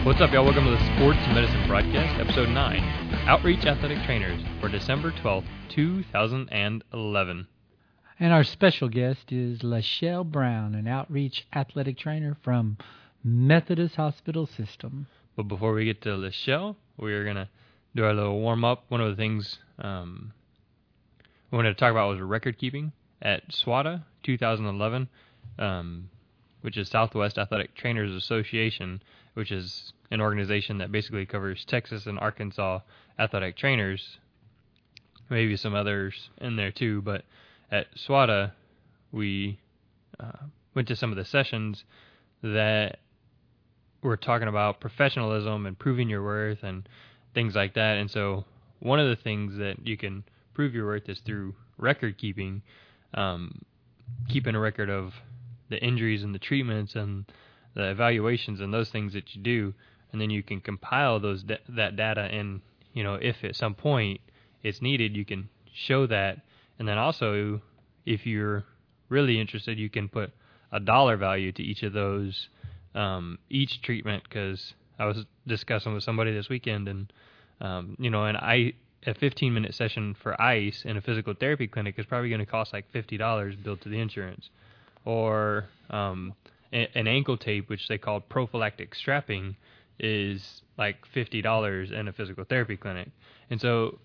What's up, y'all? Welcome to the Sports Medicine Broadcast, Episode 9, Outreach Athletic Trainers for December 12th, 2011. And our special guest is Lachelle Brown, an Outreach Athletic Trainer from Methodist Hospital System. But before we get to Lachelle, we're going to do our little warm-up. One of the things we wanted to talk about was record keeping at SWATA 2011, which is Southwest Athletic Trainers Association, which is an organization that basically covers Texas and Arkansas athletic trainers, maybe some others in there too, but at SWATA, we went to some of the sessions that were talking about professionalism and proving your worth and things like that, and so one of the things that you can prove your worth is through record keeping, keeping a record of the injuries and the treatments and the evaluations and those things that you do, and then you can compile those that data, and if at some point it's needed, you can show that, and then also if you're really interested, you can put a dollar value to each of those, each treatment, because I was discussing with somebody this weekend, and a 15-minute session for ice in a physical therapy clinic is probably going to cost like $50 billed to the insurance, or an ankle tape, which they call prophylactic strapping, is like $50 in a physical therapy clinic. And so,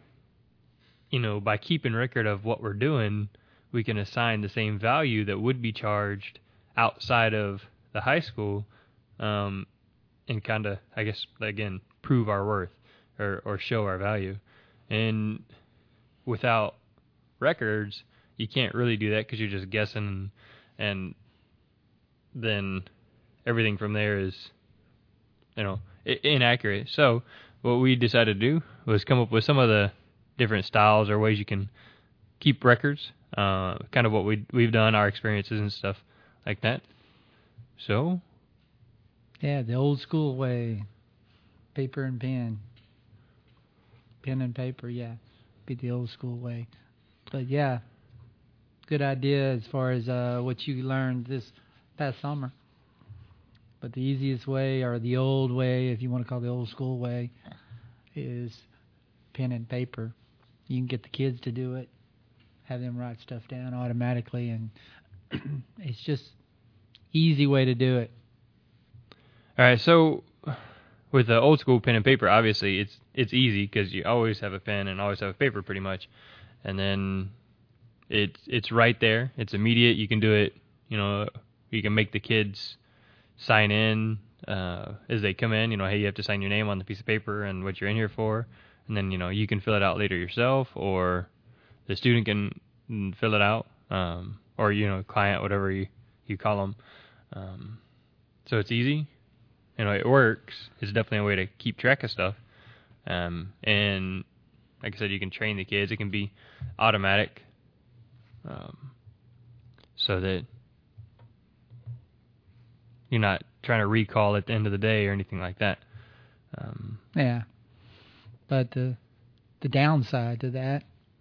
by keeping record of what we're doing, we can assign the same value that would be charged outside of the high school, and kind of, I guess, again, prove our worth or show our value. And without records, you can't really do that because you're just guessing, and then everything from there is, inaccurate. So what we decided to do was come up with some of the different styles or ways you can keep records, kind of what we've done, our experiences and stuff like that. So, yeah, the old school way, paper and pen and paper, yeah, be the old school way. But yeah, good idea as far as what you learned this past summer. But the easiest way, or the old way, if you want to call it the old school way, is pen and paper. You can get the kids to do it, have them write stuff down automatically, and it's just easy way to do it. All right, so with the old school pen and paper, obviously it's easy because you always have a pen and always have a paper pretty much, and then it's right there. It's immediate. You can do it. You can make the kids sign in as they come in. Hey, you have to sign your name on the piece of paper and what you're in here for, and then you can fill it out later yourself, or the student can fill it out, or client, whatever you call them. So it's easy. It works. It's definitely a way to keep track of stuff. And like I said, you can train the kids. It can be automatic, so that you're not trying to recall at the end of the day or anything like that. Yeah. But the downside to that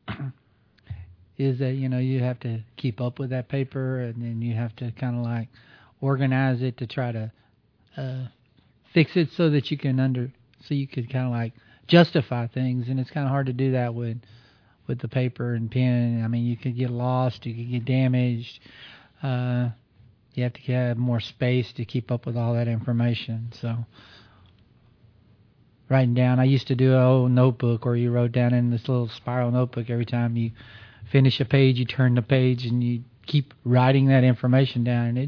is that, you have to keep up with that paper, and then you have to kind of like organize it to try to fix it so that you can kind of like justify things, and it's kind of hard to do that with the paper and pen. I mean, you could get lost, you could get damaged. You have to have more space to keep up with all that information. So writing down, I used to do an old notebook where you wrote down in this little spiral notebook. Every time you finish a page, you turn the page and you keep writing that information down. And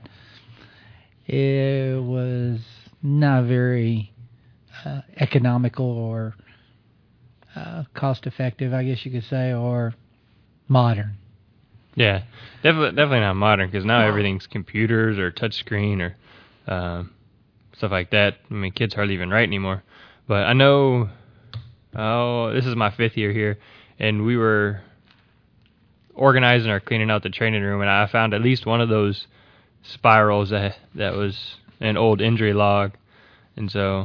it was not very economical or cost effective, I guess you could say, or modern. Yeah, definitely not modern, because now everything's computers or touchscreen or stuff like that. I mean, kids hardly even write anymore. But I know, this is my 5th year here, and we were organizing or cleaning out the training room, and I found at least one of those spirals that was an old injury log. And so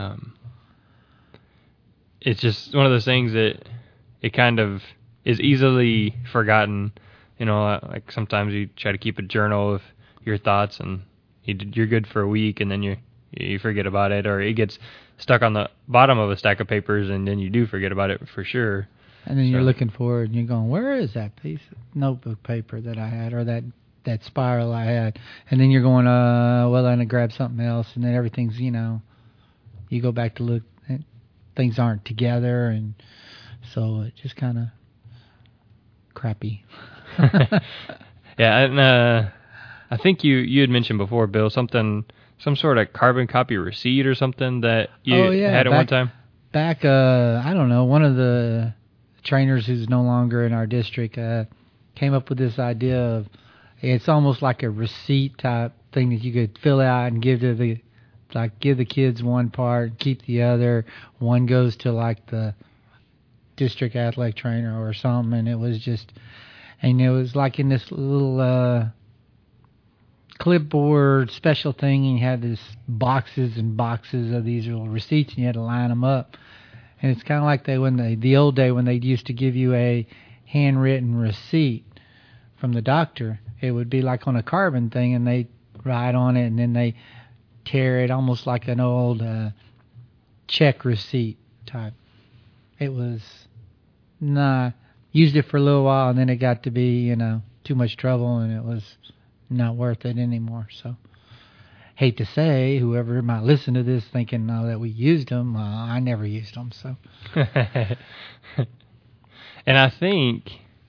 it's just one of those things that it kind of is easily forgotten. Like sometimes you try to keep a journal of your thoughts, and you're good for a week, and then you you forget about it, or it gets stuck on the bottom of a stack of papers, and then you do forget about it for sure. And then you're looking for it, and you're going, where is that piece of notebook paper that I had, or that spiral I had? And then you're going, well, I'm going to grab something else, and then everything's, you go back to look, and things aren't together, and so it just kind of crappy. Yeah, and I think you had mentioned before, Bill, some sort of carbon copy receipt or something that you had at one time. Back, I don't know, one of the trainers who's no longer in our district came up with this idea of, it's almost like a receipt type thing that you could fill out and give to give the kids one part, keep the other. One goes to like the district athletic trainer or something, and it was like in this little clipboard special thing, and you had this boxes and boxes of these little receipts, and you had to line them up. And it's kind of like the old day when they used to give you a handwritten receipt from the doctor. It would be like on a carbon thing, and they write on it, and then they tear it almost like an old check receipt type. It was used it for a little while, and then it got to be too much trouble, and it was not worth it anymore. So hate to say, whoever might listen to this thinking that we used them, I never used them. So and I think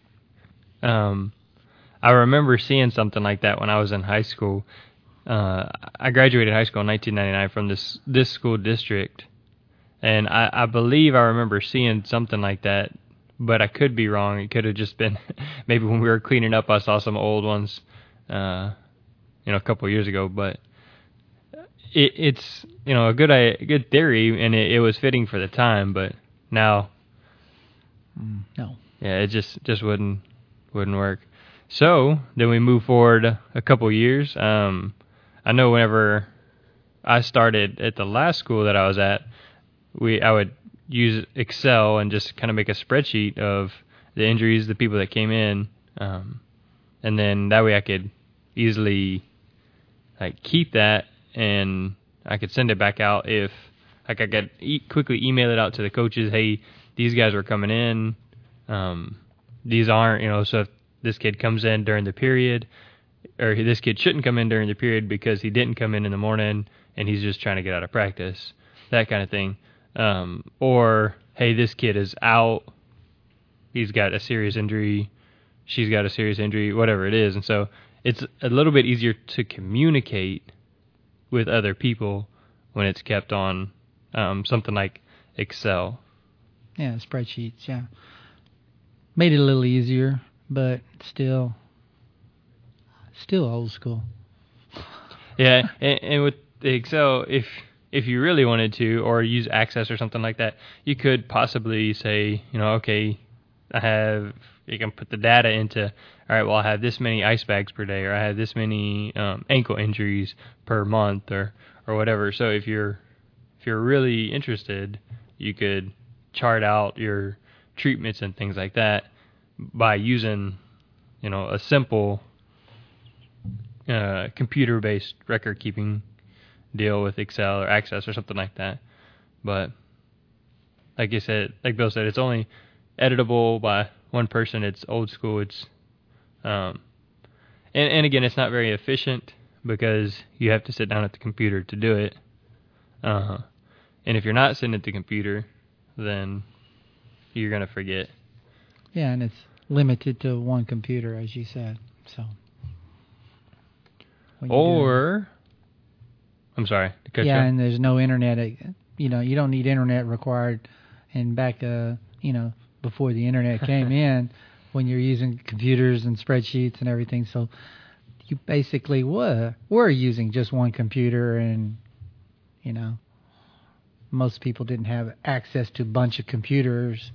I remember seeing something like that when I was in high school. I graduated high school in 1999 from this school district, and I believe I remember seeing something like that, but I could be wrong. It could have just been maybe when we were cleaning up, I saw some old ones, a couple of years ago. But it's a good theory, and it was fitting for the time. But now, no, yeah, it just wouldn't work. So then we move forward a couple of years. I know whenever I started at the last school that I was at, I would use Excel and just kind of make a spreadsheet of the injuries, the people that came in, and then that way I could easily keep that, and I could send it back out if I could quickly email it out to the coaches. Hey, these guys were coming in. These aren't, so if this kid comes in during the period, or this kid shouldn't come in during the period because he didn't come in the morning and he's just trying to get out of practice, that kind of thing. Or, hey, this kid is out. He's got a serious injury. She's got a serious injury, whatever it is. And so it's a little bit easier to communicate with other people when it's kept on something like Excel. Yeah, spreadsheets, yeah. Made it a little easier, but still old school. Yeah, and with the Excel, if you really wanted to, or use Access or something like that, you could possibly say, okay, you can put the data into, all right, well, I have this many ice bags per day, or I have this many ankle injuries per month, or whatever. So if you're really interested, you could chart out your treatments and things like that by using, a simple computer-based record-keeping deal with Excel or Access or something like that. But like Bill said, it's only editable by one person. It's old school. It's and again, it's not very efficient because you have to sit down at the computer to do it. And if you're not sitting at the computer, then you're gonna forget. Yeah, and it's limited to one computer, as you said. So. I'm sorry. Yeah, and there's no internet. You don't need internet required. And back, before the internet came in, when you're using computers and spreadsheets and everything, so you basically were using just one computer, and most people didn't have access to a bunch of computers.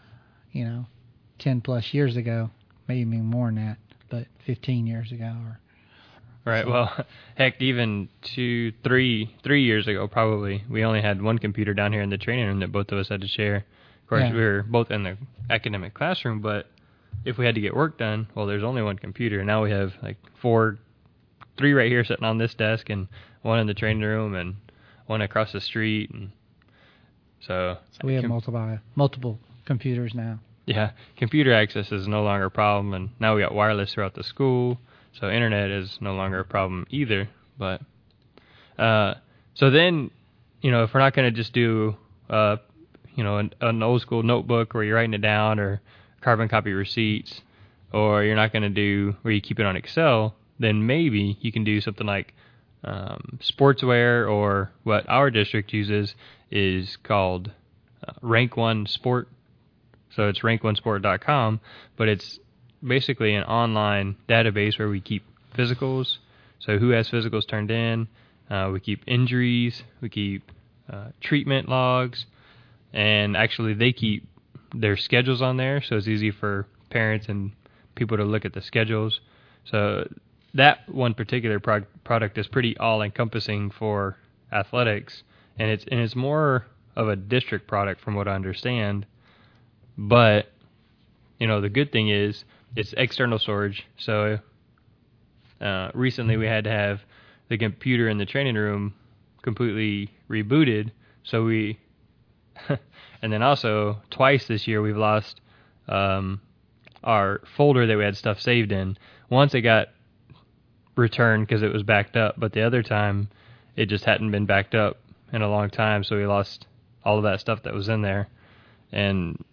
10 plus years ago, maybe more than that, but 15 years ago or. Right. So. Well, heck, even 3 years ago, probably, we only had one computer down here in the training room that both of us had to share. Of course, we were both in the academic classroom, but if we had to get work done, well, there's only one computer. Now we have 3 right here sitting on this desk and one in the training room, and one across the street, and so we have multiple computers now. Yeah, computer access is no longer a problem, and now we got wireless throughout the school, so internet is no longer a problem either. But so then, if we're not going to just do an old school notebook where you're writing it down, or carbon copy receipts, or you're not going to do where you keep it on Excel, then maybe you can do something like sportswear, or what our district uses is called Rank One Sport. So it's rank1sport.com, but it's basically an online database where we keep physicals. So who has physicals turned in? We keep injuries. We keep treatment logs. And actually they keep their schedules on there, so it's easy for parents and people to look at the schedules. So that one particular product is pretty all-encompassing for athletics, and it's more of a district product from what I understand. But, the good thing is it's external storage. So recently we had to have the computer in the training room completely rebooted. So and then also twice this year we've lost our folder that we had stuff saved in. Once it got returned because it was backed up, but the other time it just hadn't been backed up in a long time. So we lost all of that stuff that was in there. And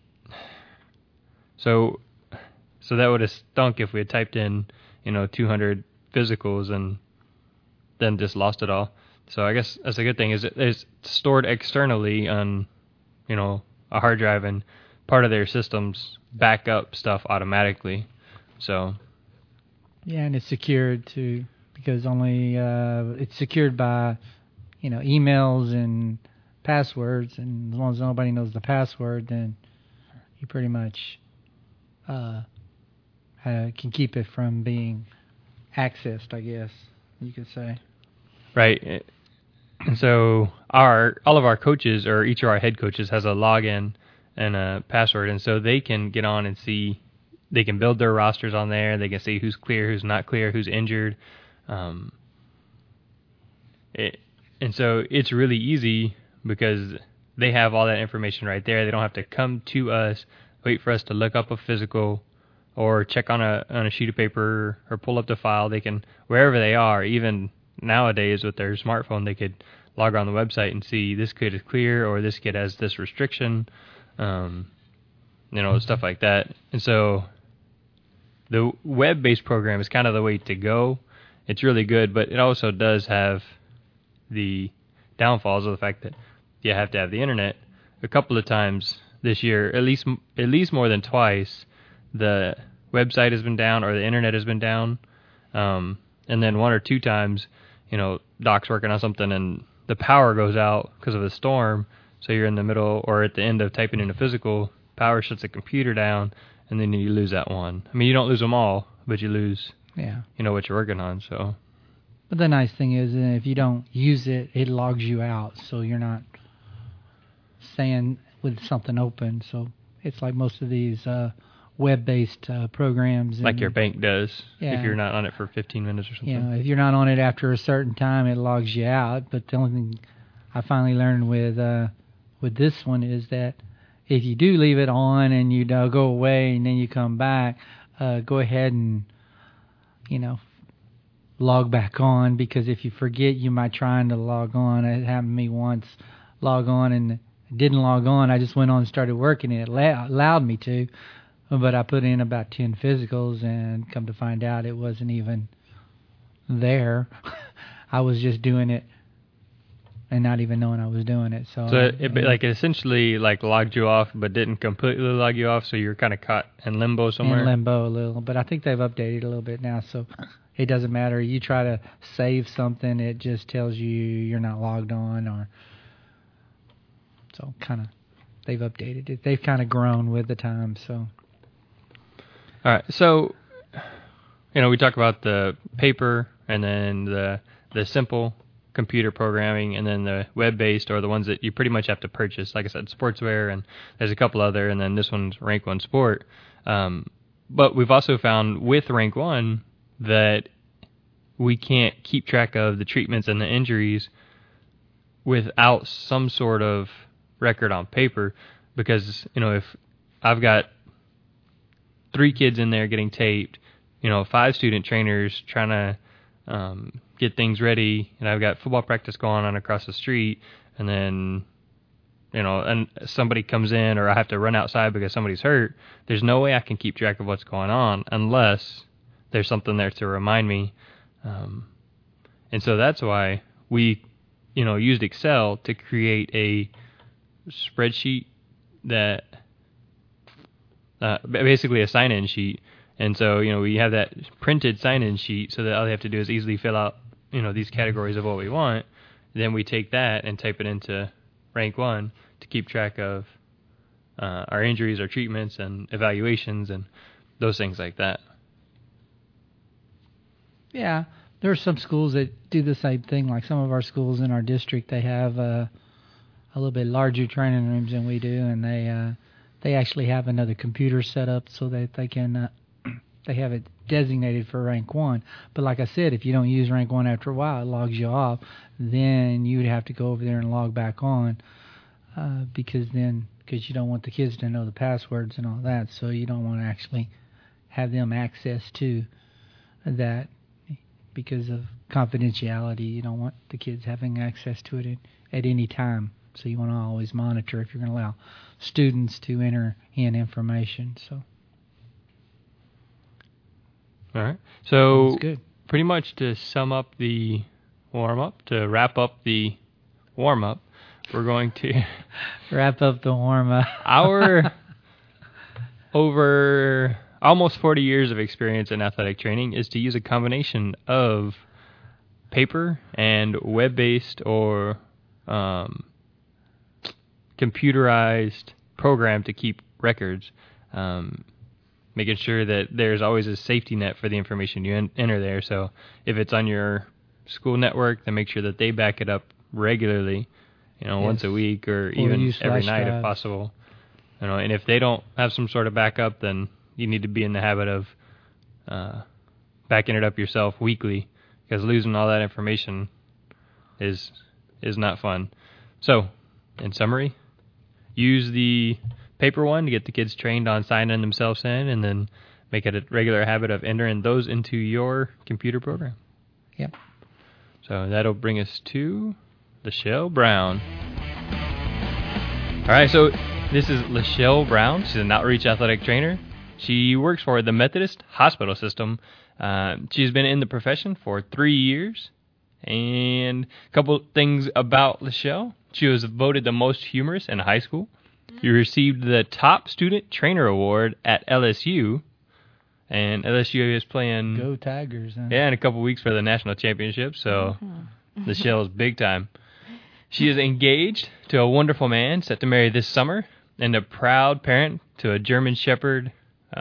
So that would have stunk if we had typed in, 200 physicals and then just lost it all. So I guess that's a good thing, is it's stored externally on, a hard drive, and part of their systems back up stuff automatically. So. Yeah, and it's secured too, because only it's secured by, emails and passwords, and as long as nobody knows the password, then you pretty much can keep it from being accessed, I guess you could say. Right. And so all of our coaches, or each of our head coaches, has a login and a password, and so they can get on and see. They can build their rosters on there. They can see who's clear, who's not clear, who's injured. And so it's really easy because they have all that information right there. They don't have to come to us, wait for us to look up a physical or check on a sheet of paper or pull up the file. They can, wherever they are, even nowadays with their smartphone, they could log on the website and see this kid is clear or this kid has this restriction, stuff like that. And so the web-based program is kind of the way to go. It's really good, but it also does have the downfalls of the fact that you have to have the internet. A couple of times this year, at least more than twice, the website has been down or the internet has been down. And then one or two times, Doc's working on something and the power goes out because of a storm. So you're in the middle or at the end of typing in a physical, power shuts the computer down, and then you lose that one. I mean, you don't lose them all, but you lose, what you're working on. So. But the nice thing is, if you don't use it, it logs you out, so you're not staying with something open. So it's like most of these web-based programs. Like your bank does, if you're not on it for 15 minutes or something. Yeah, if you're not on it after a certain time, it logs you out. But the only thing I finally learned with this one is that if you do leave it on and you go away and then you come back, go ahead and, log back on, because if you forget, you might try to log on. It happened to me once, log on, and it didn't log on. I just went on and started working, and it allowed me to, but I put in about 10 physicals, and come to find out it wasn't even there. I was just doing it and not even knowing I was doing it. So it essentially logged you off, but didn't completely log you off, so you're kind of caught in limbo somewhere? In limbo a little, but I think they've updated a little bit now, so it doesn't matter. You try to save something, it just tells you you're not logged on, so they've updated it. They've kind of grown with the time, so. All right, so, we talk about the paper and then the simple computer programming, and then the web-based, or the ones that you pretty much have to purchase. Like I said, sportswear, and there's a couple other, and then this one's Rank One Sport. But we've also found with Rank One that we can't keep track of the treatments and the injuries without some sort of record on paper, because, if I've got 3 kids in there getting taped, 5 student trainers trying to get things ready, and I've got football practice going on across the street, and then, and somebody comes in, or I have to run outside because somebody's hurt, there's no way I can keep track of what's going on unless there's something there to remind me. And so that's why we, used Excel to create a spreadsheet that basically a sign-in sheet. And so, we have that printed sign-in sheet so that all they have to do is easily fill out, these categories of what we want. Then we take that and type it into Rank 1 to keep track of our injuries, our treatments, and evaluations, and those things like that. Yeah, there are some schools that do the same thing. Like some of our schools in our district, they have a little bit larger training rooms than we do, and they actually have another computer set up so that they can they have it designated for Rank 1. But like I said, if you don't use Rank 1 after a while, it logs you off. Then you'd have to go over there and log back on because you don't want the kids to know the passwords and all that. So you don't want to actually have them access to that because of confidentiality. You don't want the kids having access to it at any time. So you want to always monitor if you're going to allow students to enter in information. So. All right. So good. Pretty much to sum up the warm-up, to wrap up the warm-up, we're going to wrap up the warm-up. Our over almost 40 years of experience in athletic training is to use a combination of paper and web-based or computerized program to keep records, making sure that there's always a safety net for the information you enter there. So if it's on your school network, then make sure that they back it up regularly, yes, once a week or even every night if possible. And if they don't have some sort of backup, then you need to be in the habit of backing it up yourself weekly, because losing all that information is not fun. So, in summary, use the paper one to get the kids trained on signing themselves in, and then make it a regular habit of entering those into your computer program. Yep. So that'll bring us to Lachelle Brown. All right, so this is Lachelle Brown. She's an outreach athletic trainer. She works for the Methodist Hospital System. She's been in the profession for 3 years. And a couple things about Lachelle. She was voted the most humorous in high school. She received the Top Student Trainer Award at LSU. And LSU is playing... Go Tigers. Huh? Yeah, in a couple weeks for the national championship. So Lachelle is big time. She is engaged to a wonderful man set to marry this summer, and a proud parent to a German Shepherd.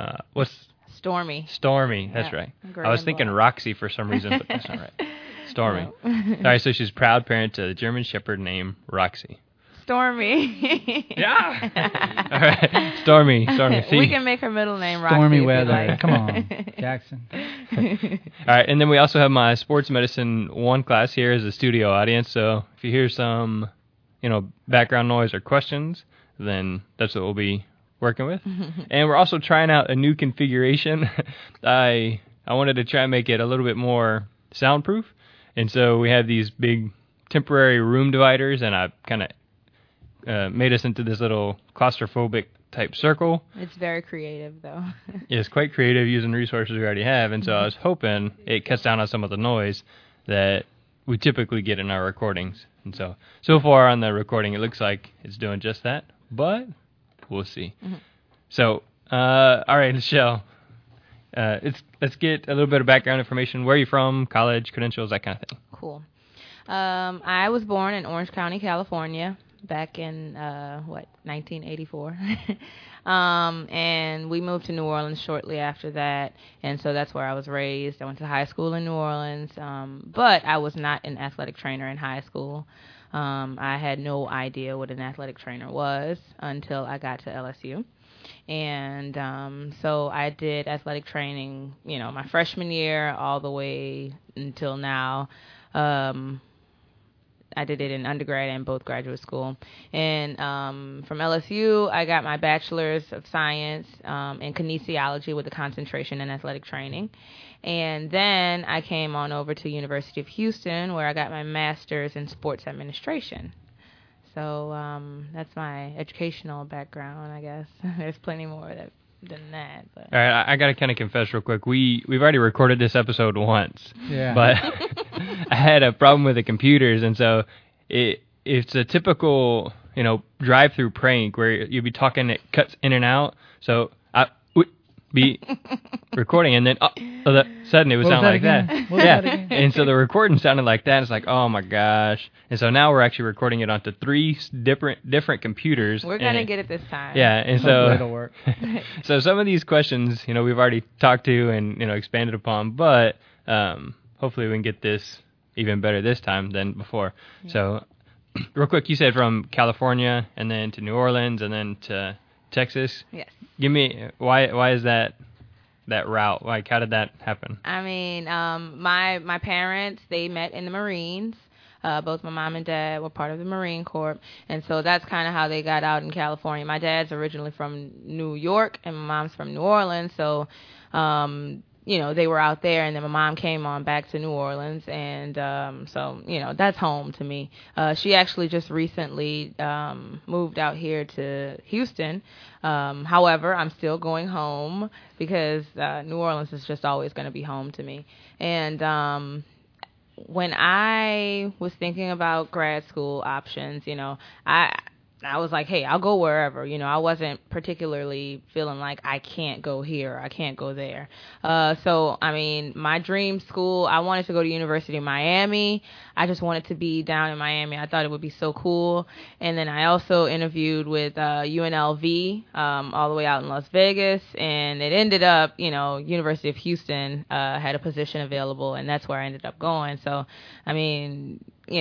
Stormy. Stormy, that's right. I was thinking Roxy for some reason, but that's not right. Stormy. No. All right, so she's a proud parent to a German Shepherd named Roxy. Stormy. Yeah. All right, Stormy. See? We can make her middle name Roxy. Stormy weather. Like. Come on, Jackson. All right, and then we also have my sports medicine 1 class here as a studio audience. So if you hear some, background noise or questions, then that's what we'll be working with. And we're also trying out a new configuration. I wanted to try and make it a little bit more soundproof, and so we have these big temporary room dividers, and I kind of made us into this little claustrophobic type circle. It's very creative, though. It's quite creative using resources we already have, and so I was hoping it cuts down on some of the noise that we typically get in our recordings. And so far on the recording, it looks like it's doing just that, but we'll see. So, all right, Lachelle, let's get a little bit of background information. Where are you from, college, credentials, that kind of thing. Cool. I was born in Orange County, California, back in 1984. And we moved to New Orleans shortly after that, and so that's where I was raised. I went to high school in New Orleans, but I was not an athletic trainer in high school. I had no idea what an athletic trainer was until I got to LSU. And so I did athletic training, my freshman year all the way until now. I did it in undergrad and both graduate school. And from LSU, I got my bachelor's of science in kinesiology with a concentration in athletic training. And then I came on over to University of Houston, where I got my master's in sports administration. So that's my educational background, I guess. There's plenty more than that. But. All right, I got to kind of confess real quick. We've already recorded this episode once. Yeah. But I had a problem with the computers, and so it's a typical, drive-through prank where you'll be talking, it cuts in and out. So I would be recording, and then all of a sudden it would sound like that. Yeah, and so the recording sounded like that. It's like, oh my gosh! And so now we're actually recording it onto 3 different computers. We're gonna get it this time. Yeah, and so it'll work. So some of these questions, we've already talked to and expanded upon, but hopefully we can get this even better this time than before. Yeah. So, real quick, you said from California and then to New Orleans and then to Texas. Yes. Give me why is that route? Like, how did that happen? I mean, my parents, they met in the Marines. Both my mom and dad were part of the Marine Corps, and so that's kind of how they got out in California. My dad's originally from New York, and my mom's from New Orleans, so they were out there, and then my mom came on back to New Orleans, and so that's home to me. She actually just recently moved out here to Houston. However, I'm still going home because New Orleans is just always going to be home to me. And when I was thinking about grad school options, I was like, hey, I'll go wherever. I wasn't particularly feeling like I can't go here, or I can't go there. So, I mean, my dream school, I wanted to go to University of Miami. I just wanted to be down in Miami. I thought it would be so cool. And then I also interviewed with UNLV all the way out in Las Vegas. And it ended up, University of Houston had a position available, and that's where I ended up going. So, I mean,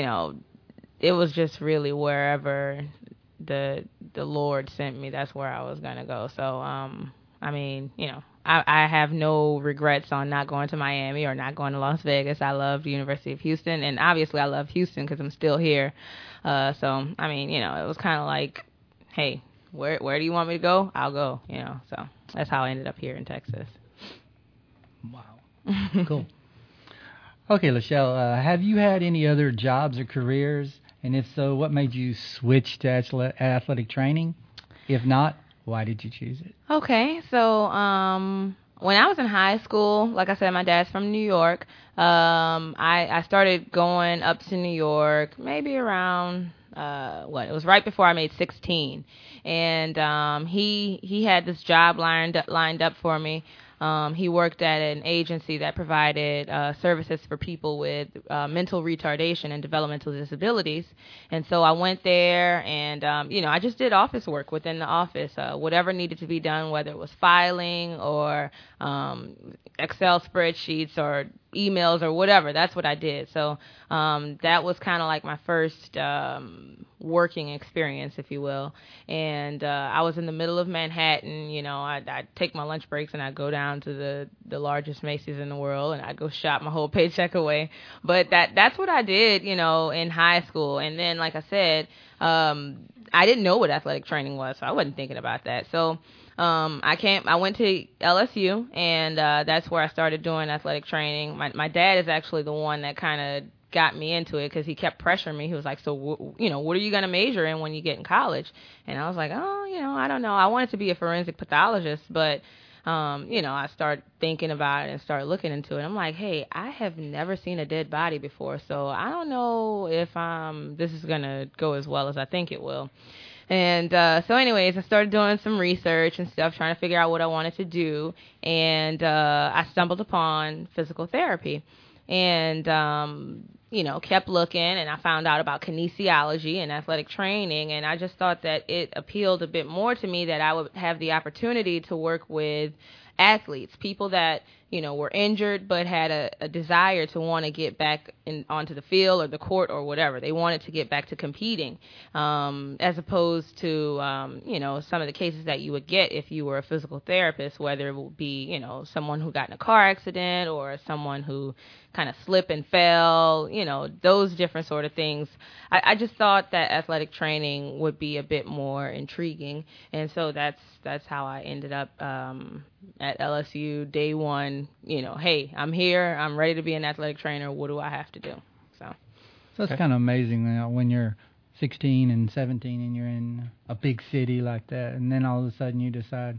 it was just really wherever the Lord sent me, that's where I was going to go. So, I mean, I have no regrets on not going to Miami or not going to Las Vegas. I love the University of Houston, and obviously I love Houston because I'm still here. So, I mean, it was kind of like, hey, where do you want me to go? I'll go, So that's how I ended up here in Texas. Wow. Cool. Okay, Lachelle, have you had any other jobs or careers? And if so, what made you switch to athletic training? If not, why did you choose it? Okay, so when I was in high school, like I said, my dad's from New York. I started going up to New York maybe around, it was right before I made 16. And he had this job lined up for me. He worked at an agency that provided services for people with mental retardation and developmental disabilities. And so I went there and, I just did office work within the office, whatever needed to be done, whether it was filing or Excel spreadsheets or emails or whatever. That's what I did. So that was kind of like my first working experience, if you will. And I was in the middle of Manhattan. I'd take my lunch breaks and I'd go down to the largest Macy's in the world, and I'd go shop my whole paycheck away. But that's what I did, in high school. And then, like I said, I didn't know what athletic training was, so I wasn't thinking about that. So I went to LSU, and that's where I started doing athletic training. My dad is actually the one that kind of got me into it because he kept pressuring me. He was like, so, what are you going to major in when you get in college? And I was like, I don't know. I wanted to be a forensic pathologist, but, I started thinking about it and started looking into it. I'm like, hey, I have never seen a dead body before, so I don't know if this is going to go as well as I think it will. And so anyways, I started doing some research and stuff, trying to figure out what I wanted to do. And I stumbled upon physical therapy and, kept looking. And I found out about kinesiology and athletic training. And I just thought that it appealed a bit more to me that I would have the opportunity to work with athletes, people that were injured but had a desire to want to get back onto the field or the court or whatever. They wanted to get back to competing, as opposed to, some of the cases that you would get if you were a physical therapist, whether it would be, someone who got in a car accident or someone who kind of slipped and fell, those different sort of things. I just thought that athletic training would be a bit more intriguing, and so that's how I ended up at LSU day one. Hey, I'm here, I'm ready to be an athletic trainer. What do I have to do? So it's kind of amazing when you're 16 and 17 and you're in a big city like that, and then all of a sudden you decide,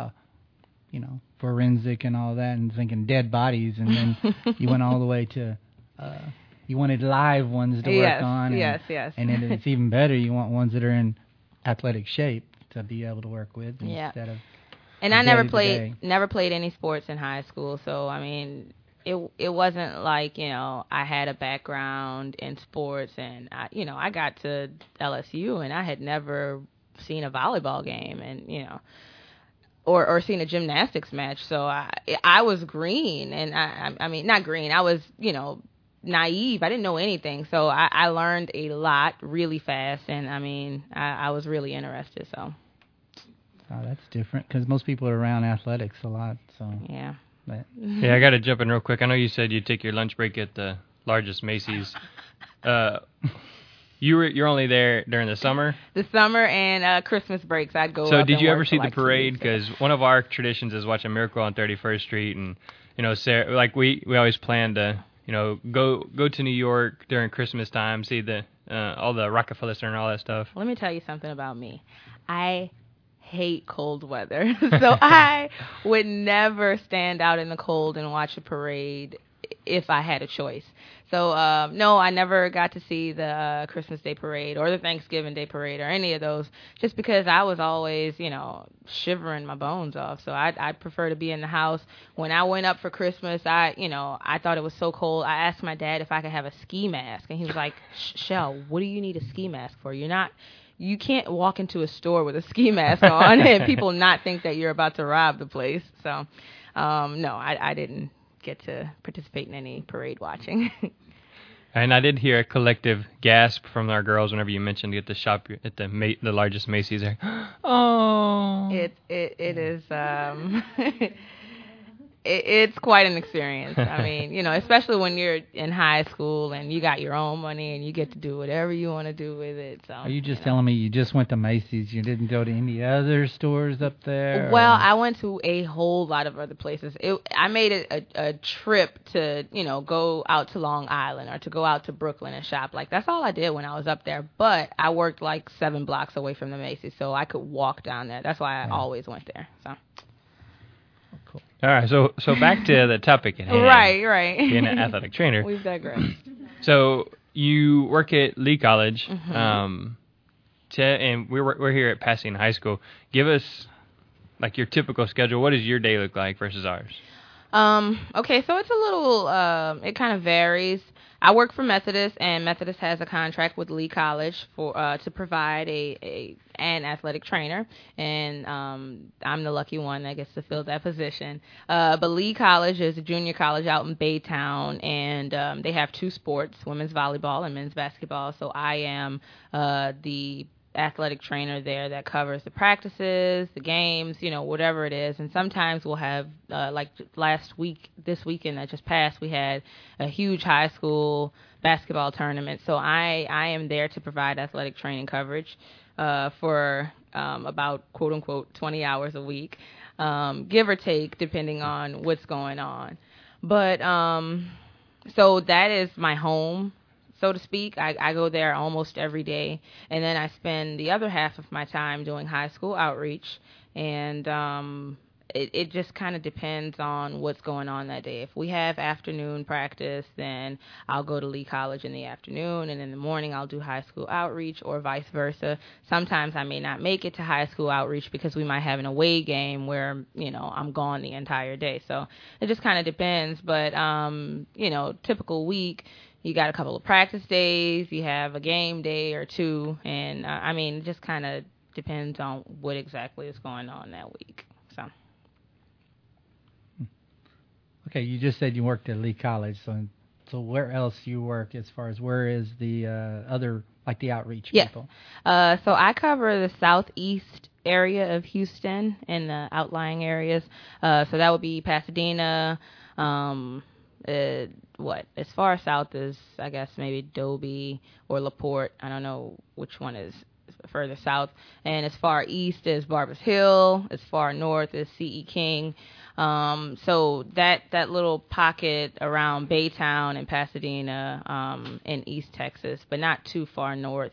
forensic and all that, and thinking dead bodies, and then you went all the way to you wanted live ones to work on. Yes. And it's even better, you want ones that are in athletic shape to be able to work with instead of. And I never played any sports in high school, so I mean, it wasn't like I had a background in sports, and I got to LSU and I had never seen a volleyball game, and or seen a gymnastics match, so I was green, and I mean not green, I was naive. I didn't know anything, so I learned a lot really fast, and I mean I was really interested. So. Oh, that's different because most people are around athletics a lot. So yeah. But. Yeah, I got to jump in real quick. I know you said you'd take your lunch break at the largest Macy's. You're only there during the summer? The summer and Christmas breaks, I'd go. So did you ever see the parade? Because one of our traditions is watching Miracle on 31st Street, and Sarah, like we always plan to go to New York during Christmas time, see the all the Rockefeller Center and all that stuff. Let me tell you something about me. I hate cold weather, so I would never stand out in the cold and watch a parade if I had a choice. So no, I never got to see the Christmas Day parade or the Thanksgiving Day parade or any of those, just because I was always shivering my bones off. So I'd prefer to be in the house. When I went up for Christmas, I thought it was so cold. I asked my dad if I could have a ski mask, and he was like, "Shell, what do you need a ski mask for? You can't walk into a store with a ski mask on and people not think that you're about to rob the place." So, no, I didn't get to participate in any parade watching. And I did hear a collective gasp from our girls whenever you mentioned at the shop at the largest Macy's there. Oh, it is. It's quite an experience. I mean, especially when you're in high school and you got your own money and you get to do whatever you want to do with it. So, are you just telling me you just went to Macy's? You didn't go to any other stores up there? Well, I went to a whole lot of other places. I made it a trip to, go out to Long Island or to go out to Brooklyn and shop. Like, that's all I did when I was up there. But I worked like 7 blocks away from the Macy's, so I could walk down there. That's why I always went there. So. Cool. All right, so back to the topic at hand. Right. Being an athletic trainer. We've digressed. So you work at Lee College, Mm-hmm. And we're here at Pasadena High School. Give us like your typical schedule. What does your day look like versus ours? Okay, so it's a little, it kind of varies. I work for Methodist, and Methodist has a contract with Lee College for to provide an athletic trainer, and I'm the lucky one that gets to fill that position. But Lee College is a junior college out in Baytown, and they have 2 sports, women's volleyball and men's basketball. So I am the athletic trainer there that covers the practices, the games, whatever it is. And sometimes we'll have, like this weekend that just passed, we had a huge high school basketball tournament. So I am there to provide athletic training coverage for about, quote unquote, 20 hours a week, give or take, depending on what's going on. But so that is my home, so to speak. I go there almost every day, and then I spend the other half of my time doing high school outreach, and it just kind of depends on what's going on that day. If we have afternoon practice, then I'll go to Lee College in the afternoon, and in the morning I'll do high school outreach, or vice versa. Sometimes I may not make it to high school outreach because we might have an away game where, I'm gone the entire day. So it just kind of depends, but, typical week, you got a couple of practice days, you have a game day or 2, and it just kind of depends on what exactly is going on that week. So. Okay, you just said you worked at Lee College, so where else do you work as far as where is the other, like the outreach Yes. people? So I cover the southeast area of Houston and the outlying areas. So that would be Pasadena. As far south as, I guess, maybe Dobie or LaPorte. I don't know which one is further south. And as far east as Barbers Hill. As far north as C.E. King. So that little pocket around Baytown and Pasadena, in East Texas, but not too far north,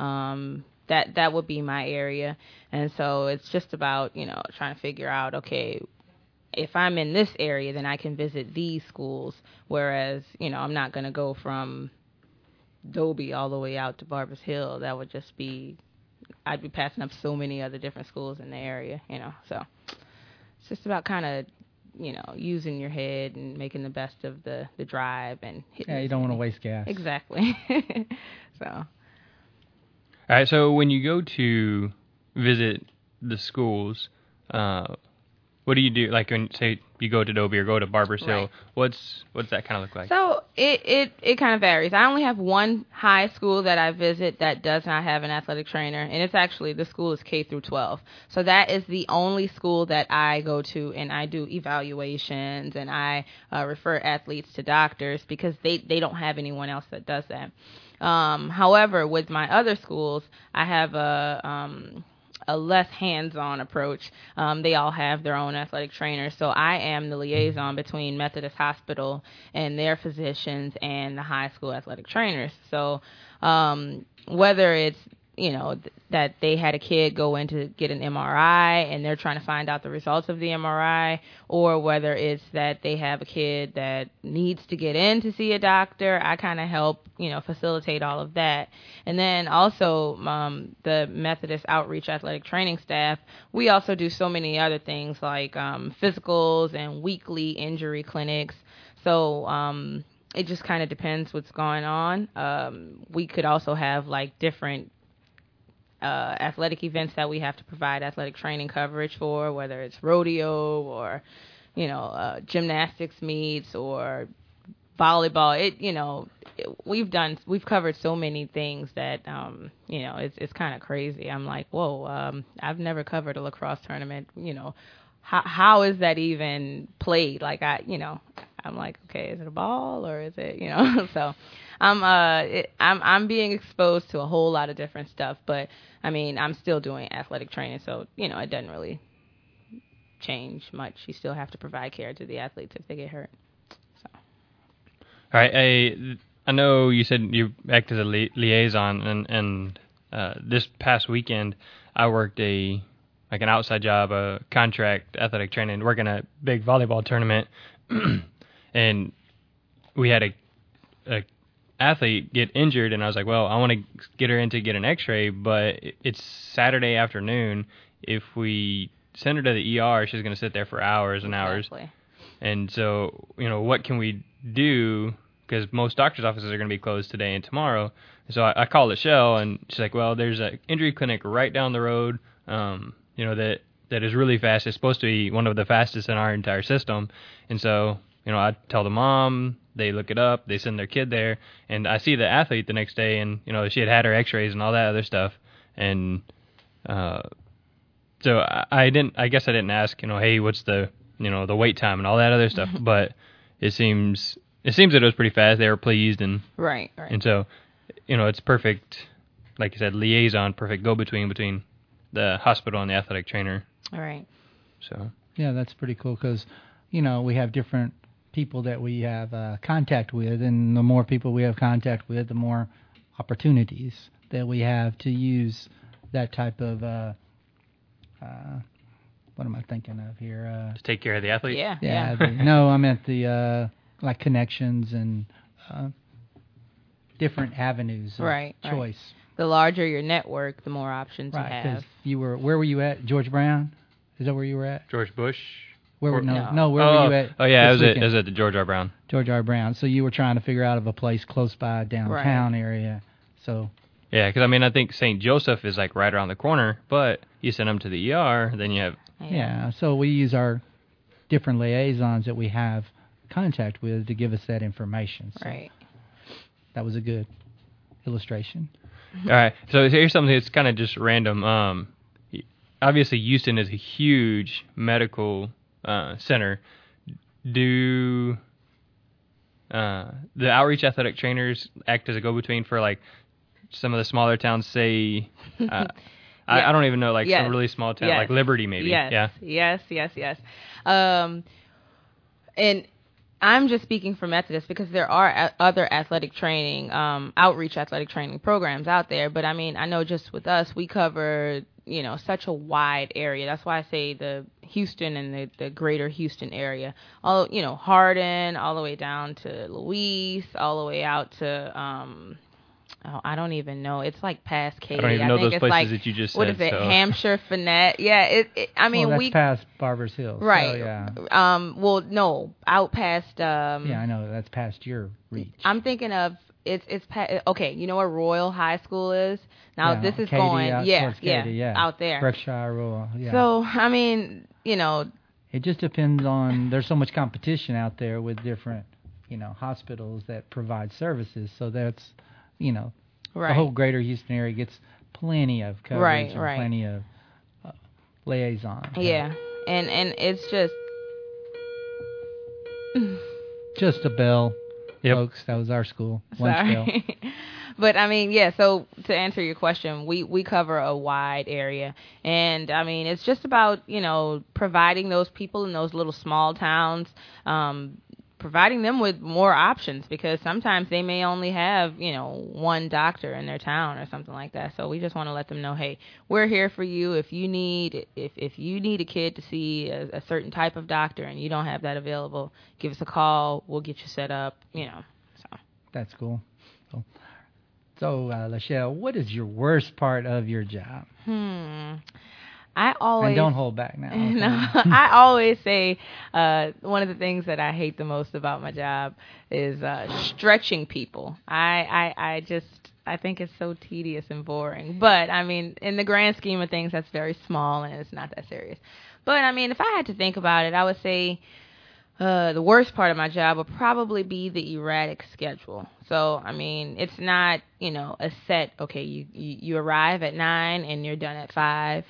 that would be my area. And so it's just about, trying to figure out, okay, if I'm in this area, then I can visit these schools. Whereas, I'm not going to go from Dobie all the way out to Barbers Hill. That would just be, I'd be passing up so many other different schools in the area, so. It's just about kind of, using your head and making the best of the drive and hitting. Yeah, you don't want to waste gas. Exactly. So. All right. So when you go to visit the schools, what do you do? Like when, say, you go to Dobie or go to Barbers Hill, what's that kind of look like? So it kind of varies. I only have one high school that I visit that does not have an athletic trainer, and it's actually, the school is K through 12. So that is the only school that I go to, and I do evaluations, and I refer athletes to doctors because they don't have anyone else that does that. However, with my other schools, I have a less hands-on approach. They all have their own athletic trainers, so I am the liaison between Methodist Hospital and their physicians and the high school athletic trainers. So whether it's that they had a kid go in to get an MRI and they're trying to find out the results of the MRI, or whether it's that they have a kid that needs to get in to see a doctor, I kind of help, facilitate all of that. And then also the Methodist Outreach Athletic Training staff, we also do so many other things like physicals and weekly injury clinics. So it just kind of depends what's going on. We could also have like different athletic events that we have to provide athletic training coverage for, whether it's rodeo or, gymnastics meets or volleyball. We've covered so many things that, it's kind of crazy. I'm like, whoa, I've never covered a lacrosse tournament. How is that even played? Like I'm like, okay, is it a ball or is it, so I'm being exposed to a whole lot of different stuff, but I mean, I'm still doing athletic training, so, it doesn't really change much. You still have to provide care to the athletes if they get hurt. So. All right. I know you said you act as a liaison, and this past weekend I worked an outside job, a contract athletic training, working a big volleyball tournament, and we had a athlete get injured, and I was like, well, I want to get her in to get an x-ray, but it's Saturday afternoon. If we send her to the ER, she's going to sit there for hours and hours. Exactly. And so, what can we do? Because most doctor's offices are going to be closed today and tomorrow. So I called Michelle, and she's like, well, there's an injury clinic right down the road, that is really fast. It's supposed to be one of the fastest in our entire system. And so, I tell the mom, they look it up, they send their kid there, and I see the athlete the next day, and, she had her x-rays and all that other stuff. And so I guess I didn't ask, hey, what's the wait time and all that other stuff. But it seems that it was pretty fast. They were pleased, and right. And so, it's perfect, like you said, liaison, perfect go-between the hospital and the athletic trainer. All right. So. Yeah, that's pretty cool because, we have different people that we have contact with, and the more people we have contact with, the more opportunities that we have to use that type of, what am I thinking of here? To take care of the athlete? Yeah. No, I meant the, like connections and different avenues of choice. Right. The larger your network, the more options right, you have. Where were you at? George Brown? Is that where you were at? George Bush? Where were you at? Oh, yeah, I was at the George R. Brown. George R. Brown. So you were trying to figure out of a place close by downtown area. So. Yeah, because I think St. Joseph is like right around the corner, but you send them to the ER, then you have. Yeah. So we use our different liaisons that we have contact with to give us that information. So Right. that was a good illustration. All right. So here's something that's kind of just random. Obviously, Houston is a huge medical center. Do the outreach athletic trainers act as a go-between for like some of the smaller towns? Say, I don't even know, like some really small town, like Liberty, maybe. Yes. And I'm just speaking for Methodist because there are other athletic training, outreach athletic training programs out there. But I mean, I know just with us, we cover, such a wide area. That's why I say the Houston and the greater Houston area. All, Hardin, all the way down to Louise, all the way out to, I don't even know. It's like past Katy. I don't even know think those it's places like, that you just said. What is it? So. Hampshire, Fannett. Yeah. I mean, that's past Barbers Hill. Right. So, yeah. Well, no, out past. Yeah, I know that's past your reach. I'm thinking of it's past. Okay, you know where Royal High School is? Now this is Katy, going. Katy, out there. Berkshire Royal. Yeah. So I mean, it just depends on. There's so much competition out there with different, hospitals that provide services. So that's, right. The whole greater Houston area gets plenty of coverage and right. plenty of liaison. Yeah, and it's just a bell, yep. Folks. That was our school. Lunch Sorry. bell. But I mean, yeah. So to answer your question, we cover a wide area, and I mean, it's just about providing those people in those little small towns. Providing them with more options, because sometimes they may only have, one doctor in their town or something like that. So we just want to let them know, hey, we're here for you. If you need a kid to see a certain type of doctor and you don't have that available, give us a call. We'll get you set up, So That's cool. So, Lachelle, what is your worst part of your job? I always... And don't hold back now. No, I always say one of the things that I hate the most about my job is stretching people. I think it's so tedious and boring. But, I mean, in the grand scheme of things, that's very small and it's not that serious. But, I mean, if I had to think about it, I would say the worst part of my job would probably be the erratic schedule. So, I mean, it's not, a set, okay, you arrive at 9 and you're done at 5.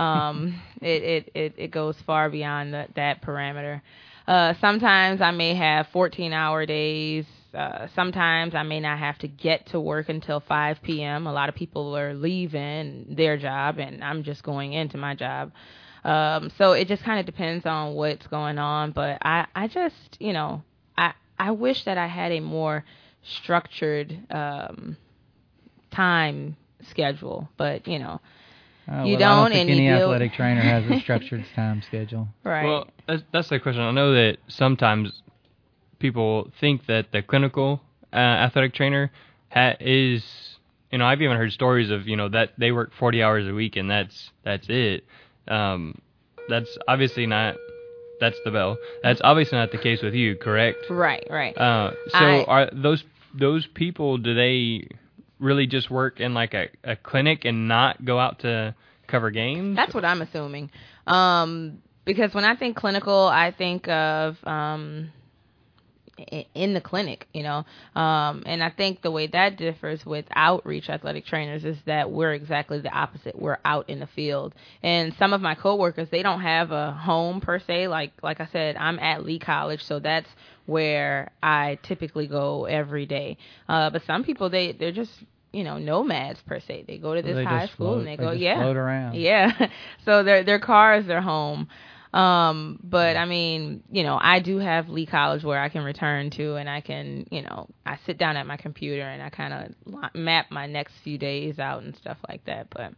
It goes far beyond that parameter. Sometimes I may have 14-hour days. Sometimes I may not have to get to work until 5 p.m. A lot of people are leaving their job and I'm just going into my job. So it just kind of depends on what's going on. But I just, I wish that I had a more structured time schedule, but you well, don't, I don't think and any you do. athletic trainer has a structured time schedule. Right. Well, that's the question. I know that sometimes people think that the clinical athletic trainer is, I've even heard stories of, that they work 40 hours a week and that's it. That's obviously not. That's the bell. That's obviously not the case with you, correct? Right. So are those people? Do they really just work in like a clinic and not go out to cover games? That's what I'm assuming. Because when I think clinical, I think of in the clinic, and I think the way that differs with outreach athletic trainers is that we're exactly the opposite. We're out in the field. And some of my coworkers, they don't have a home per se. Like I said, I'm at Lee College, so that's where I typically go every day. But some people, they're just, nomads per se. They go to this high school and they go, float around. Yeah. So their car is their home. But I mean, I do have Lee College where I can return to, and I can, I sit down at my computer and I kind of map my next few days out and stuff like that. But,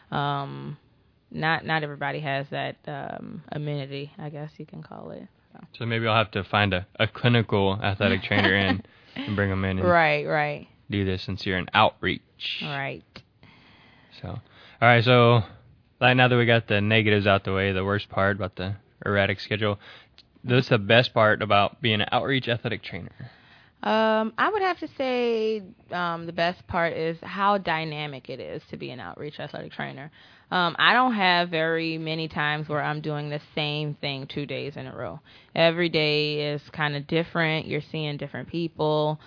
not everybody has that, amenity, I guess you can call it. So maybe I'll have to find a clinical athletic trainer and bring them in and Right. do this since you're an outreach. Right. So, all right. So, now that we got the negatives out the way, the worst part about the erratic schedule, what's the best part about being an outreach athletic trainer? I would have to say the best part is how dynamic it is to be an outreach athletic trainer. I don't have very many times where I'm doing the same thing 2 days in a row. Every day is kind of different. You're seeing different people.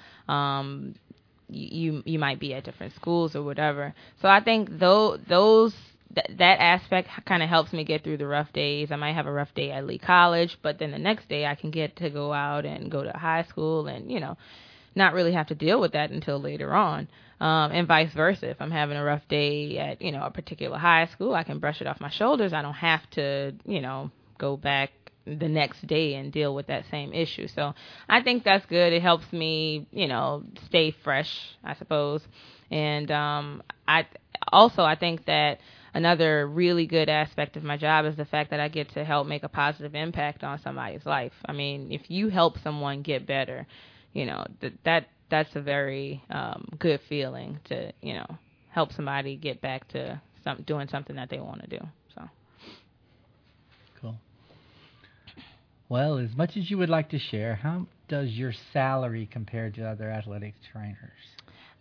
You might be at different schools or whatever. So I think that aspect kind of helps me get through the rough days. I might have a rough day at Lee College, but then the next day I can get to go out and go to high school and, not really have to deal with that until later on. And vice versa. If I'm having a rough day at, a particular high school, I can brush it off my shoulders. I don't have to, go back the next day and deal with that same issue. So I think that's good. It helps me, stay fresh, I suppose. And I think that another really good aspect of my job is the fact that I get to help make a positive impact on somebody's life. I mean, if you help someone get better, that's a very good feeling to, help somebody get back to doing something that they want to do. So cool. Well, as much as you would like to share, how does your salary compare to other athletic trainers?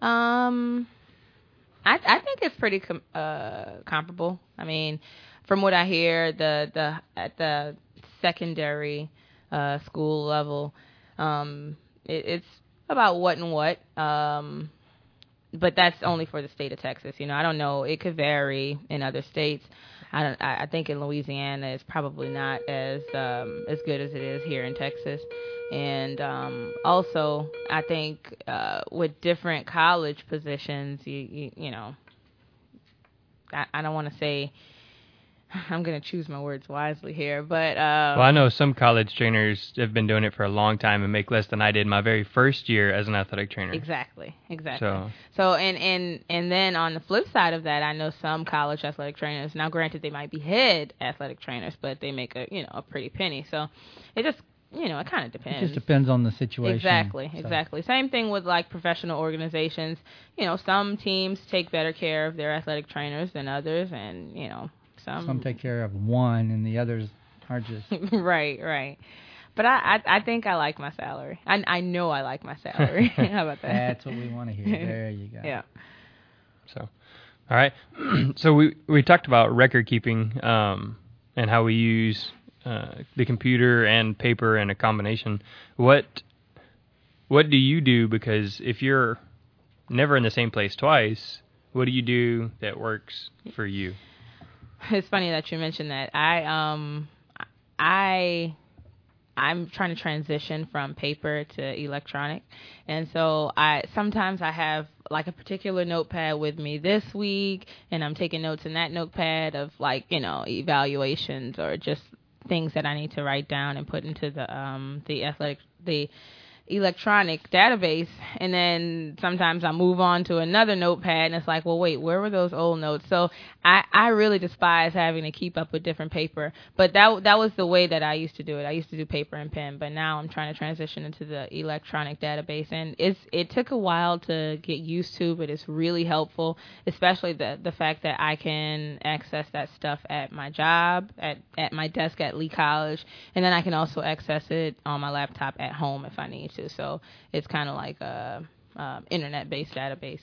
I think it's pretty comparable. I mean, from what I hear, at the secondary school level, it's about what and what. But that's only for the state of Texas. I don't know. It could vary in other states. I think in Louisiana it's probably not as good as it is here in Texas. And also, I think with different college positions, I don't want to say, I'm going to choose my words wisely here, but well, I know some college trainers have been doing it for a long time and make less than I did my very first year as an athletic trainer. Exactly. So and then on the flip side of that, I know some college athletic trainers. Now, granted, they might be head athletic trainers, but they make a pretty penny. So it just it kind of depends. It just depends on the situation. Exactly. Same thing with like professional organizations. Some teams take better care of their athletic trainers than others, and some take care of one, and the others are just right. But I think I like my salary. I know I like my salary. How about that? That's what we want to hear. There you go. Yeah. So, all right. So we talked about record keeping and how we use the computer and paper and a combination. What do you do? Because if you're never in the same place twice, what do you do that works for you? It's funny that you mentioned that. I'm trying to transition from paper to electronic, and so sometimes I have like a particular notepad with me this week, and I'm taking notes in that notepad of like evaluations or just things that I need to write down and put into the electronic database, and then sometimes I move on to another notepad and it's like, well, wait, where were those old notes? So I really despise having to keep up with different paper, but that was the way that I used to do it. I used to do paper and pen, but now I'm trying to transition into the electronic database, and it took a while to get used to, but it's really helpful, especially the fact that I can access that stuff at my job, at my desk at Lee College, and then I can also access it on my laptop at home if I need to. So it's kind of like a internet-based database,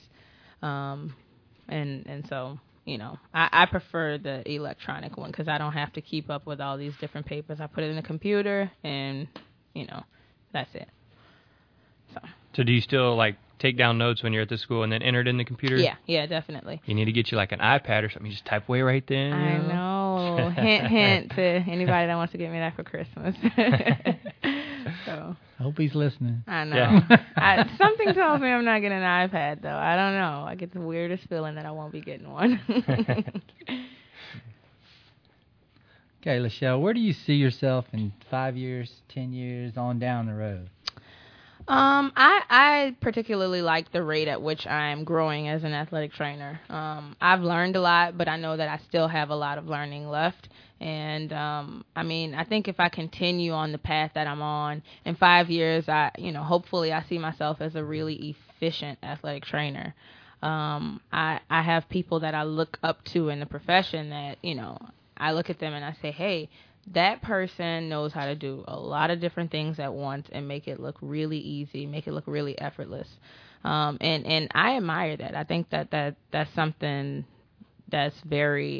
and so I prefer the electronic one because I don't have to keep up with all these different papers. I put it in the computer, and that's it. So do you still like take down notes when you're at the school and then enter it in the computer? Yeah, definitso. You need to get you like an iPad or something. You just type away right there. I know. Hint to anybody that wants to get me that for Christmas. So I hope he's listening. I know. Yeah. Something tells me I'm not getting an iPad, though. I don't know. I get the weirdest feeling that I won't be getting one. Okay, Lachelle, where do you see yourself in 5 years, 10 years on down the road? I particularly like the rate at which I'm growing as an athletic trainer. I've learned a lot, but I know that I still have a lot of learning left. And, I think if I continue on the path that I'm on in 5 years, hopefully I see myself as a really efficient athletic trainer. I have people that I look up to in the profession that, I look at them and I say, hey, that person knows how to do a lot of different things at once and make it look really easy, make it look really effortless. And I admire that. I think that's something that's very,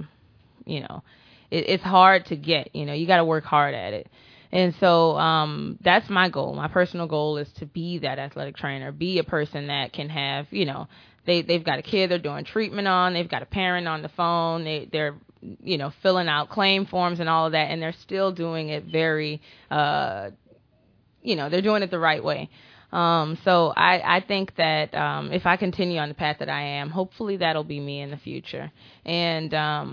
it's hard to get. You got to work hard at it. And so that's my goal. My personal goal is to be that athletic trainer, be a person that can have, they've got a kid they're doing treatment on, they've got a parent on the phone, they're filling out claim forms and all of that, and they're still doing it very, they're doing it the right way. So I think that if I continue on the path that I am, hopefully that'll be me in the future. And on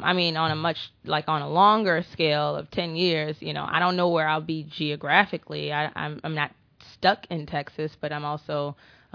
a longer scale of 10 years, I don't know where I'll be geographically. I'm not stuck in Texas, but I'm also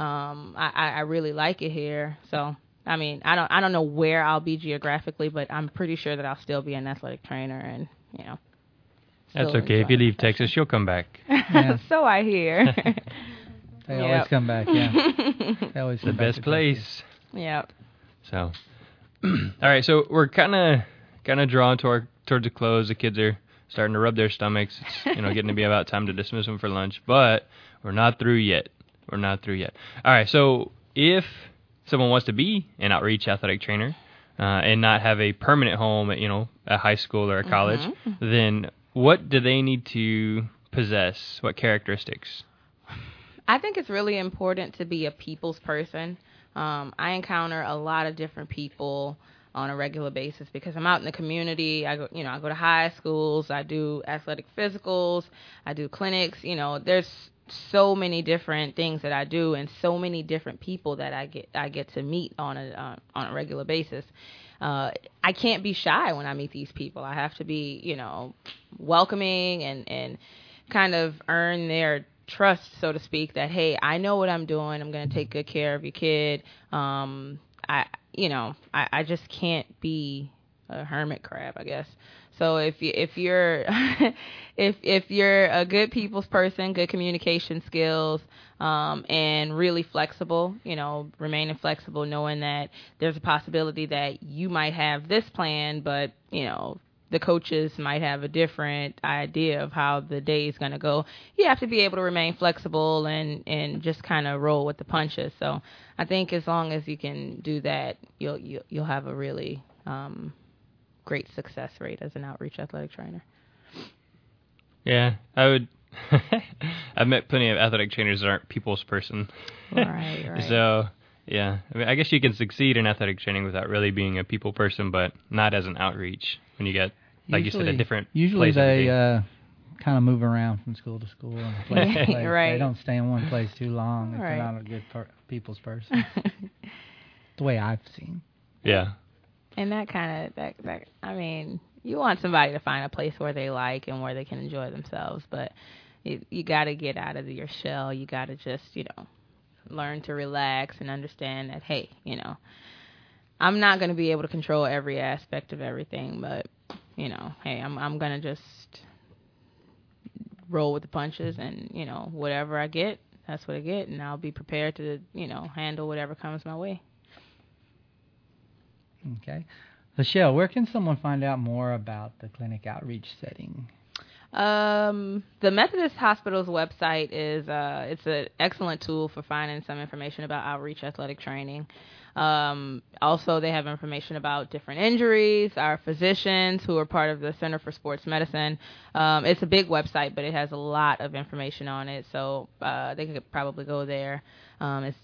I really like it here. So I don't know where I'll be geographically, but I'm pretty sure that I'll still be an athletic trainer, and that's okay. If you leave Texas, you'll come back. Yeah. So I hear. They always come back, yeah. They always the best place. Yep. So, all right. So we're kind of drawn towards the close. The kids are starting to rub their stomachs. It's getting to be about time to dismiss them for lunch. But we're not through yet. All right. So if someone wants to be an outreach athletic trainer and not have a permanent home at a high school or a college, then what do they need to possess? What characteristics? I think it's really important to be a people's person. I encounter a lot of different people on a regular basis because I'm out in the community. I go to high schools. I do athletic physicals. I do clinics. There's so many different things that I do, and so many different people that I get to meet on a regular basis. I can't be shy when I meet these people. I have to be welcoming and kind of earn their trust, so to speak, that, hey, I know what I'm doing. I'm going to take good care of your kid. I just can't be a hermit crab, I guess. So if you're if you're a good people's person, good communication skills, and really flexible, remaining flexible, knowing that there's a possibility that you might have this plan, but the coaches might have a different idea of how the day is going to go. You have to be able to remain flexible and just kind of roll with the punches. So I think as long as you can do that, you'll have a really great success rate as an outreach athletic trainer. Yeah, I would. I've met plenty of athletic trainers that aren't people's person. Right. So yeah, I guess you can succeed in athletic training without really being a people person, but not as an outreach when you get. Like you said, a different usually place they kind of move around from school to school. And place to place. Right. They don't stay in one place too long if right. they're not a good people's person. The way I've seen. Yeah. And that kind of, you want somebody to find a place where they like and where they can enjoy themselves, but you got to get out of your shell. You got to just, learn to relax and understand that, hey, I'm not going to be able to control every aspect of everything, but hey, I'm going to just roll with the punches, and, whatever I get, that's what I get, and I'll be prepared to, handle whatever comes my way. Okay. Lachelle, where can someone find out more about the clinic outreach setting? The Methodist Hospital's website is it's an excellent tool for finding some information about outreach athletic training. Also, they have information about different injuries, our physicians who are part of the Center for Sports Medicine. It's a big website, but it has a lot of information on it, so they could probably go there. It's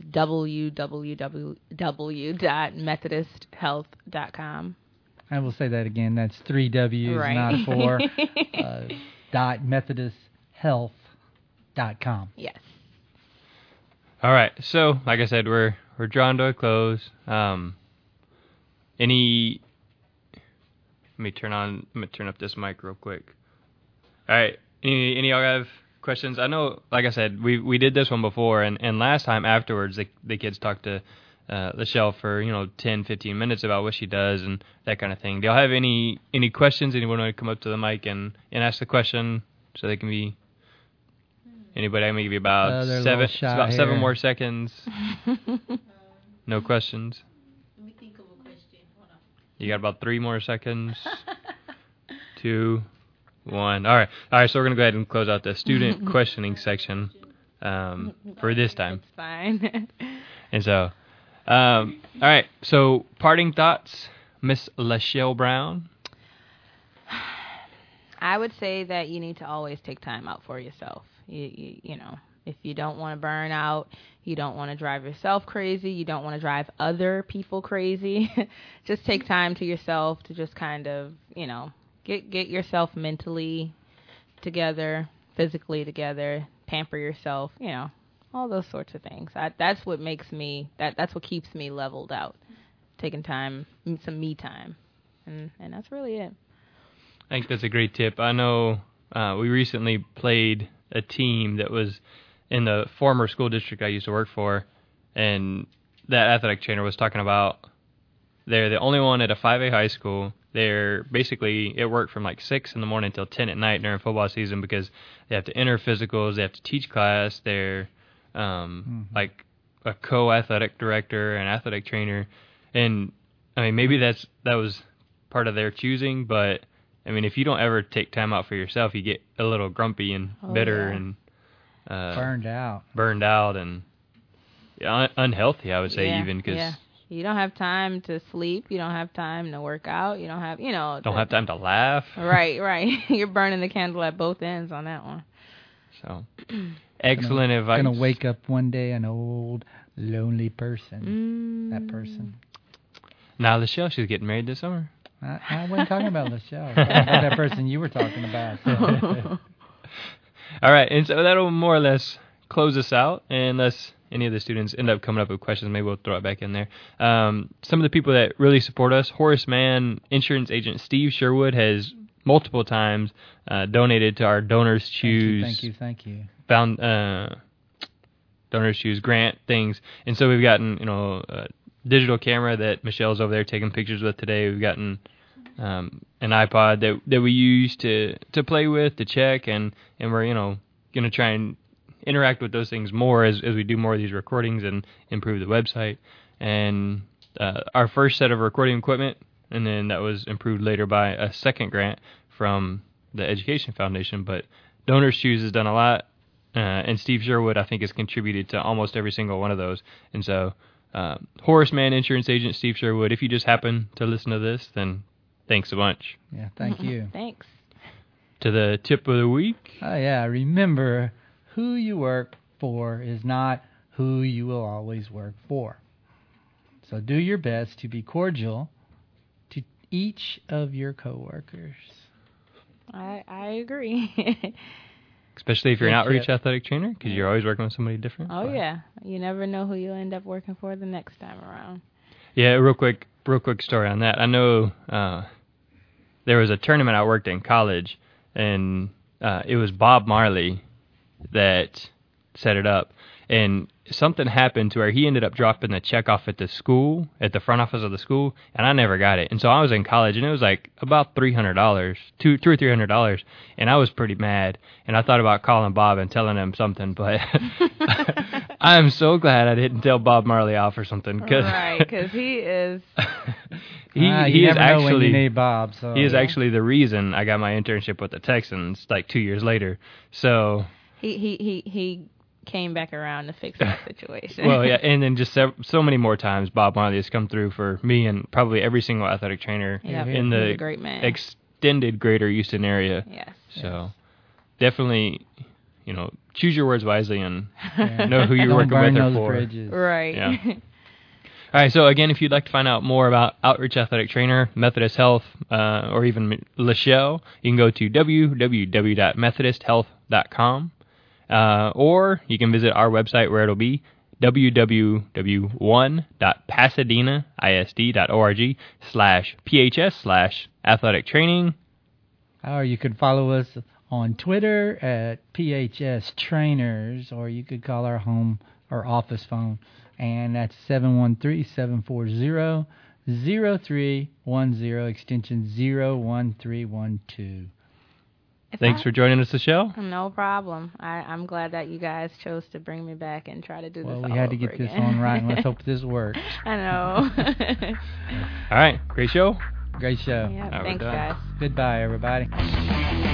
www.methodisthealth.com. I will say that again. That's 3 W's, right. not 4. .methodisthealth.com. Yes. All right. So, like I said, we're drawn to a close. Let me turn up this mic real quick. All right. Any of y'all have questions? I know, like I said, we did this one before, and last time afterwards, the kids talked to Lachelle for 10, 15 minutes about what she does and that kind of thing. Do y'all have any questions? Anyone want to come up to the mic and ask the question so they can be? Anybody? I'm gonna give you about seven more seconds. No questions. Let me think of a question. Hold on. You got about 3 more seconds. 2. 1. All right. So we're gonna go ahead and close out the student questioning section for this time. It's fine. And so, all right. So, parting thoughts, Miss Lachelle Brown. I would say that you need to always take time out for yourself. You know, if you don't want to burn out, you don't want to drive yourself crazy, you don't want to drive other people crazy, just take time to yourself to just kind of, you know, get yourself mentally together, physically together, pamper yourself, you know, all those sorts of things. That's what makes me, that's what keeps me leveled out, taking time, some me time, and that's really it. I think that's a great tip. I know we recently played a team that was in the former school district I used to work for, and that athletic trainer was talking about they're the only one at a 5A high school. They're basically, it worked from like 6 in the morning until 10 at night during football season because they have to enter physicals, they have to teach class, they're like a co-athletic director and athletic trainer. And, I mean, maybe that was part of their choosing, but I mean, if you don't ever take time out for yourself, you get a little grumpy and bitter and burned out and unhealthy, I would say, even because you don't have time to sleep, you don't have time to work out, you don't have, you know, don't have time to laugh. Right. You're burning the candle at both ends on that one. So, excellent advice. Gonna wake up one day an old lonely person. That person. Now, Lachelle, she's getting married this summer. I wasn't talking about Lachelle. I was talking about that person you were talking about. All right, and so that'll more or less close us out, unless any of the students end up coming up with questions. Maybe we'll throw it back in there. Some of the people that really support us, Horace Mann insurance agent Steve Sherwood has multiple times donated to our Donors Choose. Thank you. Found Donors Choose grant things, and so we've gotten a digital camera that Michelle's over there taking pictures with today. We've gotten an iPod that we use to play with, to check, and we're going to try and interact with those things more as we do more of these recordings and improve the website. And our first set of recording equipment, and then that was improved later by a second grant from the Education Foundation. But Donors Choose has done a lot, and Steve Sherwood, I think, has contributed to almost every single one of those. And so Horace Mann insurance agent Steve Sherwood, if you just happen to listen to this, then thanks a bunch. Yeah, thank you. Thanks. To the tip of the week. Oh, yeah. Remember, who you work for is not who you will always work for. So do your best to be cordial to each of your coworkers. I agree. Especially if you're an outreach athletic trainer, because you're always working with somebody different. Oh, yeah. You never know who you'll end up working for the next time around. Yeah, real quick story on that. I know there was a tournament I worked in college, and it was Bob Marley that set it up. And something happened to where he ended up dropping the check off at the school, at the front office of the school, and I never got it. And so I was in college, and it was like about $300, $200 or $300, and I was pretty mad. And I thought about calling Bob and telling him something, but I'm so glad I didn't tell Bob Marley off or something. Right, because he is... he is actually when you need Bob. So. He is actually the reason I got my internship with the Texans like 2 years later. So he came back around to fix that situation. Well, yeah, and then just so many more times Bob Marley has come through for me and probably every single athletic trainer in the great man. Extended Greater Houston area. Yes. So definitely, choose your words wisely and know who you're working with or for. Bridges. Right. Yeah. All right, so again, if you'd like to find out more about Outreach Athletic Trainer, Methodist Health, or even Lachelle, you can go to www.methodisthealth.com. Or you can visit our website where it'll be www.pasadenaisd.org/PHS/athletic training. Or you could follow us on Twitter at PHS Trainers, or you could call our home or office phone, and that's 713-740-0310, extension 01312. Thanks for joining us, Lachelle. No problem. I'm glad that you guys chose to bring me back and try to do this all over again. Well, we had to get this on right, and let's hope this works. I know. All right. Great show. Great show. Yeah, thanks, guys. Goodbye, everybody.